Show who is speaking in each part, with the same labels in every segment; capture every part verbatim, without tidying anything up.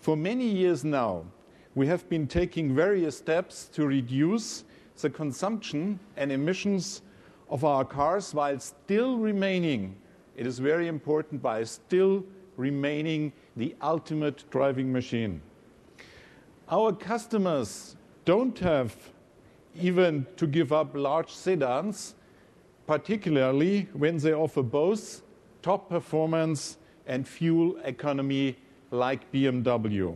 Speaker 1: For many years now, we have been taking various steps to reduce the consumption and emissions of our cars while still remaining, it is very important, by still remaining the ultimate driving machine. Our customers don't have even to give up large sedans, particularly when they offer both top performance and fuel economy like B M W.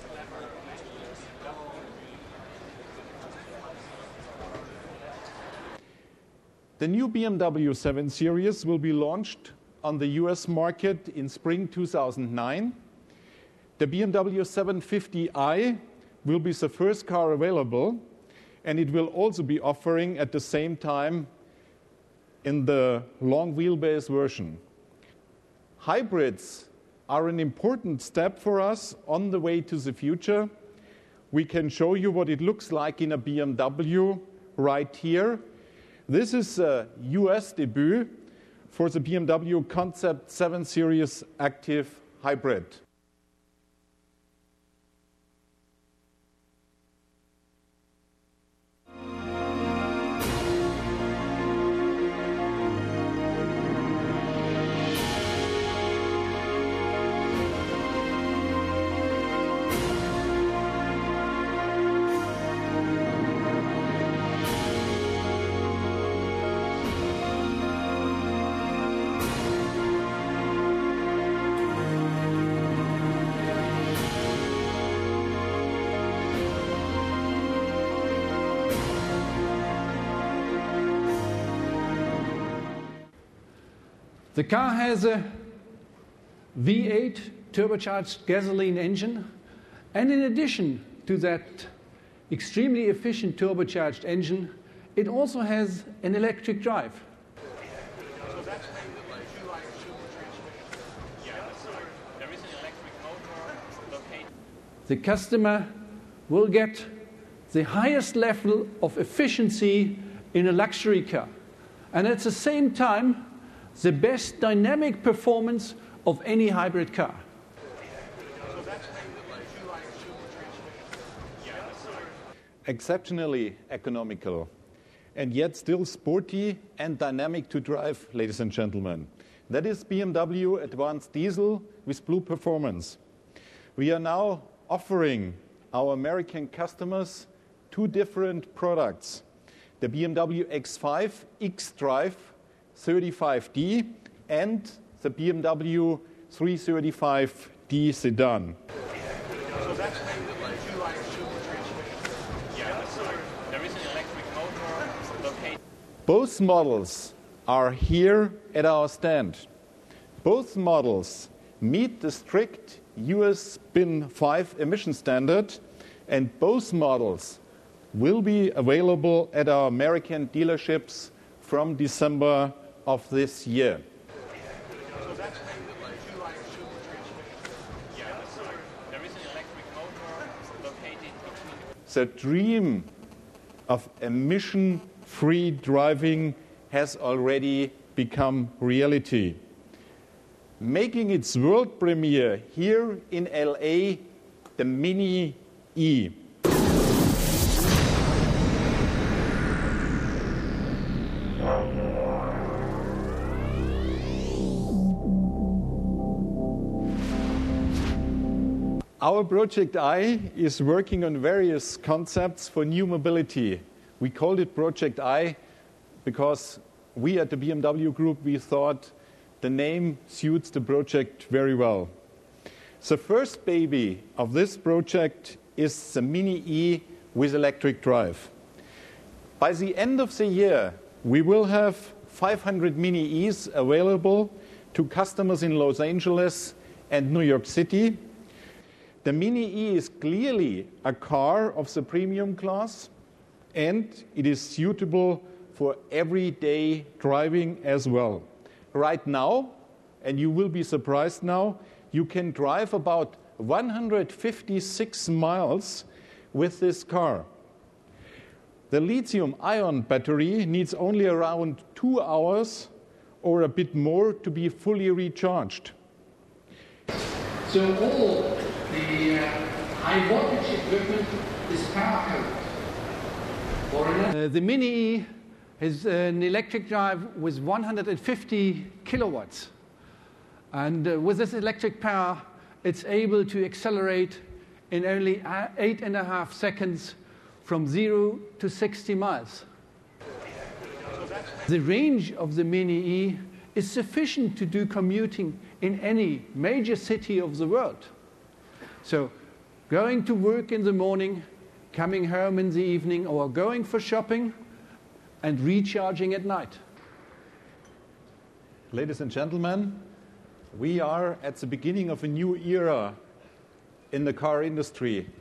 Speaker 1: The new B M W seven Series will be launched on the U S market in spring two thousand nine. The B M W seven fifty i will be the first car available, and it will also be offering at the same time in the long wheelbase version. Hybrids are an important step for us on the way to the future. We can show you what it looks like in a B M W right here. This is a U S debut for the B M W Concept seven Series Active Hybrid.
Speaker 2: The car has a V eight turbocharged gasoline engine, and in addition to that extremely efficient turbocharged engine, it also has an electric drive. The customer will get the highest level of efficiency in a luxury car, and at the same time the best dynamic performance of any hybrid car.
Speaker 1: Exceptionally economical, and yet still sporty and dynamic to drive, ladies and gentlemen. That is B M W Advanced Diesel with Blue Performance. We are now offering our American customers two different products: the B M W X five xDrive thirty-five D and the B M W three thirty-five D sedan. Both models are here at our stand. Both models meet the strict U S B I N five emission standard, and both models will be available at our American dealerships from December of this year. The dream of emission-free driving has already become reality. Making its world premiere here in L A, the Mini E. Our Project I is working on various concepts for new mobility. We called it Project I because we at the B M W Group, we thought the name suits the project very well. The first baby of this project is the Mini E with electric drive. By the end of the year, we will have five hundred Mini Es available to customers in Los Angeles and New York City. The Mini E is clearly a car of the premium class, and it is suitable for everyday driving as well. Right now, and you will be surprised now, you can drive about one hundred fifty-six miles with this car. The lithium-ion battery needs only around two hours or a bit more to be fully recharged.
Speaker 2: So all the uh, high voltage equipment is power current. Uh, the Mini E is an electric drive with one hundred fifty kilowatts. And uh, with this electric power, it's able to accelerate in only eight and a half seconds from zero to sixty miles. The range of the Mini E is sufficient to do commuting in any major city of the world. So going to work in the morning, coming home in the evening, or going for shopping and recharging at night.
Speaker 1: Ladies and gentlemen, we are at the beginning of a new era in the car industry.